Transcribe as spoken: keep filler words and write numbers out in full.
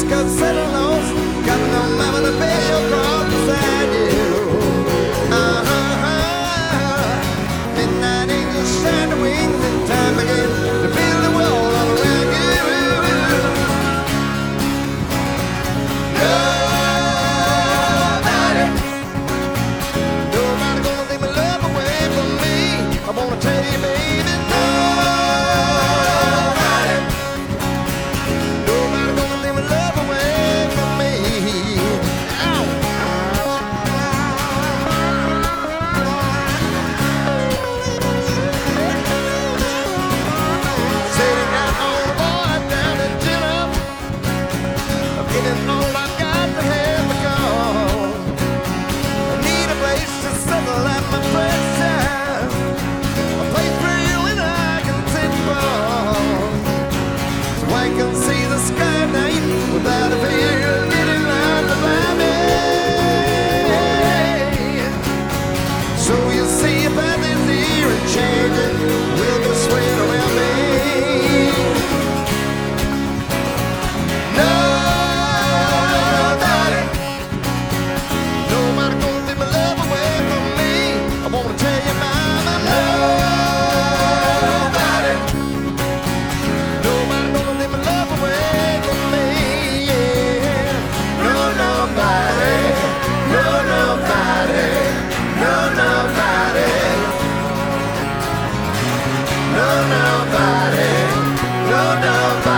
just got settled lost. Got no mama to bear your cross beside you. Uh-huh. Midnight angels shine their wings and time again to build a wall all around you. Nobody, nobody gonna take my love away from me. I wanna tell you, baby, nobody, nobody gonna take my love away from me. Ow. Sitting out on the board down in Jenna, I'm giving all I've got to have a call. I need a place to settle at my pressure, a place where you and I can sit for, so I can see the sky at night without a fear of getting out to find me. So you see if I this here and changing will go swing around me. Nobody, nobody gonna take my love away from me. I wanna tell you, mama, nobody, nobody gonna take my love away from me. Yeah. No, nobody, no, nobody, no, nobody, no, nobody, no, nobody.